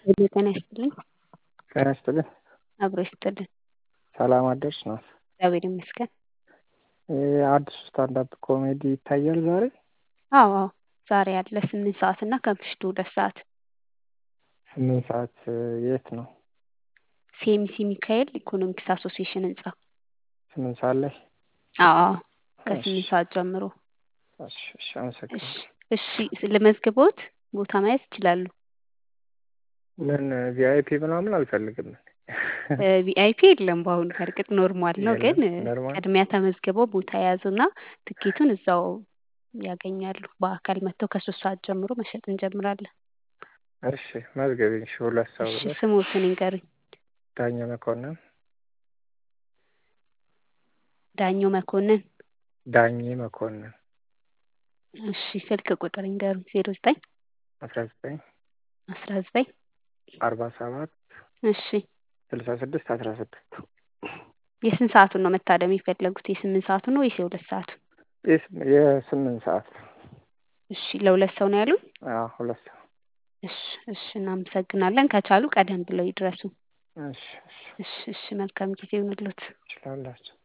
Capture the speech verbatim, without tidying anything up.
ሄሎ ጤና ይስጥልኝ። ጤና ይስጥልኝ። አብሮ ይስጥልን። ሰላም አደርሽ ነው። እግዚአብሔር ይመስገን። አዲሱ ስታንዳፕ ኮሜዲ ይታያል ዛሬ? አዎ አዎ ዛሬ አለ ስምንት ሰዓት እና ከምሽቱ ሁለት ሰዓት። ስምንት ሰዓት የት ነው? ሲኤምሲ ሚካኤል ኢኮኖሚክስ አሶሲዬሽን ህንጻ። ስምንት ሰዓት ላይ? አዎ አዎ ከስምንት ሰዓት ጀምሮ። እሺ እሺ አመሰግናለሁ። እሺ ለመዝግቦት ቦታ ማየት ይችላሉ። ምን ቪአይፒ ምናምን አልፈልግም። ቪአይፒ የለም በአሁኑ በርግጥ ኖርማል ነው፣ ግን ኖርማል ቅድሚያ ተመዝግበው ቦታ የያዙና ትኬቱን እዛው ያገኛሉ። በአካል መጥተው ከሶስት ሰዓት ጀምሮ መሸጥ እንጀምራለን። እሺ መዝገቢኝ። እሺ ሁለት ሰው እሺ ብለሽ ስሞትን ይንገሩኝ። ዳኘው መኮንን። ዳኘው መኮንን። ዳኜ መኮንን። እሺ ስልክ ቁጥር ይንገሩኝ። ዜሮ ዘጠኝ አስራ ዘጠኝ አስራ ዘጠኝ አርባ ሰባት እሺ ስልሳ ስድስት አስራ ስድስት የስንት ሰዓቱን ነው መታደም የፈለጉት? የስምንት ሰዓቱን ነው ወይስ የሁለት ሰዓቱን? የስምንት ሰዓት። እሺ ለሁለት ሰው ነው ያሉኝ? አዎ ሁለት ሰው። እሺ እሺ እናመሰግናለን። ከቻሉ ቀደም ብለው ይድረሱ። እሺ እሺ እሺ እሺ መልካም ጊዜ ይሁንልዎት። ትችላላችሁ።